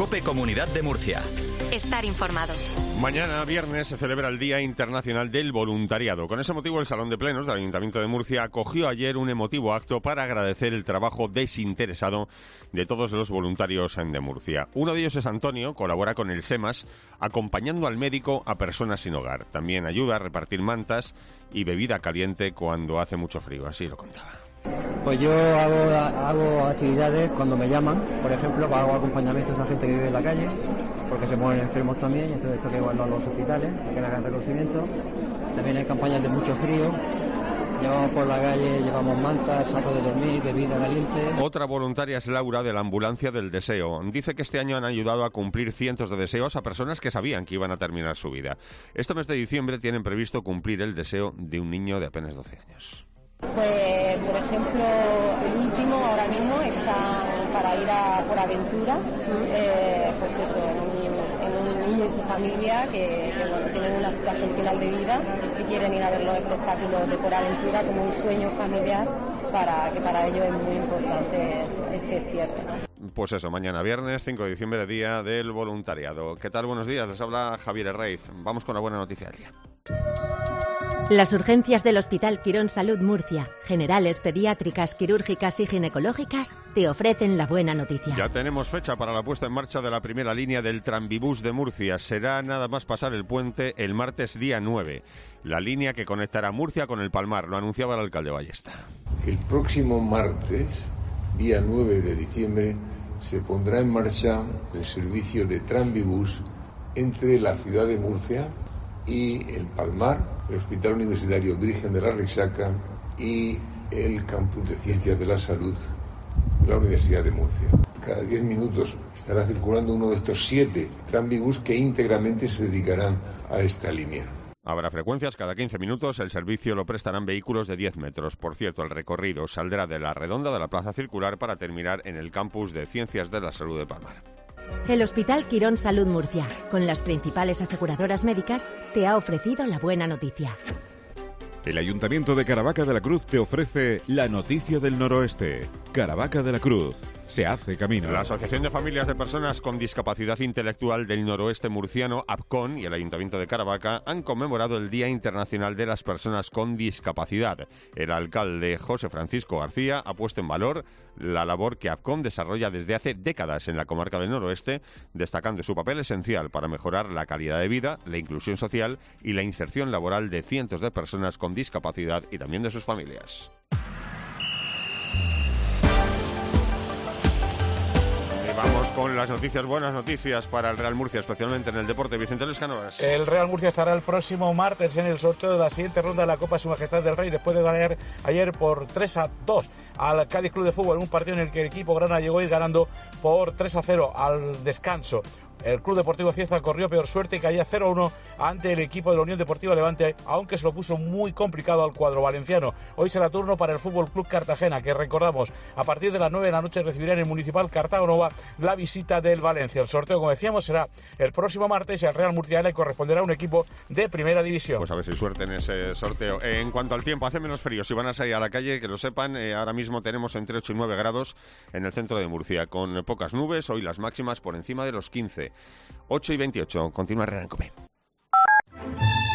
COPE Comunidad de Murcia. Estar informados. Mañana, viernes, se celebra el Día Internacional del Voluntariado. Con ese motivo, el Salón de Plenos del Ayuntamiento de Murcia acogió ayer un emotivo acto para agradecer el trabajo desinteresado de todos los voluntarios de Murcia. Uno de ellos es Antonio, colabora con el SEMAS, acompañando al médico a personas sin hogar. También ayuda a repartir mantas y bebida caliente cuando hace mucho frío, así lo contaba. Pues yo hago actividades cuando me llaman, por ejemplo, hago acompañamientos a gente que vive en la calle, porque se mueren enfermos también, y entonces tengo que llevarlos a los hospitales, para que le hagan reconocimiento. También hay campañas de mucho frío, llevamos por la calle, llevamos mantas, sacos de dormir, bebida caliente. Otra voluntaria es Laura, de la Ambulancia del Deseo. Dice que este año han ayudado a cumplir cientos de deseos a personas que sabían que iban a terminar su vida. Este mes de diciembre tienen previsto cumplir el deseo de un niño de apenas 12 años. Pues, por ejemplo, el último ahora mismo está para ir a por aventura, pues eso, en un niño y su familia que bueno, tienen una situación final de vida y quieren ir a ver los espectáculos de por aventura como un sueño familiar, que para ellos es muy importante este cierre, ¿no? Pues eso, mañana viernes 5 de diciembre, Día del Voluntariado. ¿Qué tal? Buenos días, les habla Javier Herraiz. Vamos con la buena noticia del día. Las urgencias del Hospital Quirón Salud Murcia, generales, pediátricas, quirúrgicas y ginecológicas, te ofrecen la buena noticia. Ya tenemos fecha para la puesta en marcha de la primera línea del Tranvibús de Murcia. Será nada más pasar el puente el martes día 9. La línea que conectará Murcia con el Palmar, lo anunciaba el alcalde Ballesta. El próximo martes, día 9 de diciembre, se pondrá en marcha el servicio de Tranvibús entre la ciudad de Murcia y el Palmar, el Hospital Universitario Virgen de la Risaca y el Campus de Ciencias de la Salud de la Universidad de Murcia. Cada 10 minutos estará circulando uno de estos 7 Tranvibús que íntegramente se dedicarán a esta línea. Habrá frecuencias cada 15 minutos, el servicio lo prestarán vehículos de 10 metros. Por cierto, el recorrido saldrá de la redonda de la Plaza Circular para terminar en el Campus de Ciencias de la Salud de Palmar. El Hospital Quirón Salud Murcia, con las principales aseguradoras médicas, te ha ofrecido la buena noticia. El Ayuntamiento de Caravaca de la Cruz te ofrece la noticia del noroeste. Caravaca de la Cruz. Se hace camino. La Asociación de Familias de Personas con Discapacidad Intelectual del Noroeste Murciano, APCON, y el Ayuntamiento de Caravaca han conmemorado el Día Internacional de las Personas con Discapacidad. El alcalde José Francisco García ha puesto en valor la labor que APCON desarrolla desde hace décadas en la comarca del Noroeste, destacando su papel esencial para mejorar la calidad de vida, la inclusión social y la inserción laboral de cientos de personas con discapacidad y también de sus familias. Vamos con las noticias, buenas noticias para el Real Murcia, especialmente en el deporte. Vicente Luis Cánovas. El Real Murcia estará el próximo martes en el sorteo de la siguiente ronda de la Copa Su Majestad del Rey, después de ganar ayer por 3-2 al Cádiz Club de Fútbol, en un partido en el que el equipo grana llegó a ir ganando por 3-0 al descanso. El Club Deportivo Cieza corrió peor suerte y caía 0-1 ante el equipo de la Unión Deportiva Levante, aunque se lo puso muy complicado al cuadro valenciano. Hoy será turno para el Fútbol Club Cartagena, que recordamos, a partir de las 9 de la noche recibirá en el Municipal Cartagonova la visita del Valencia. El sorteo, como decíamos, será el próximo martes y al Real Murcia le corresponderá a un equipo de primera división. Pues a ver si suerte en ese sorteo. En cuanto al tiempo, hace menos frío. Si van a salir a la calle, que lo sepan, ahora mismo tenemos entre 8 y 9 grados en el centro de Murcia, con pocas nubes, hoy las máximas por encima de los 15. 8 y 28, continúa Herrera en COPE.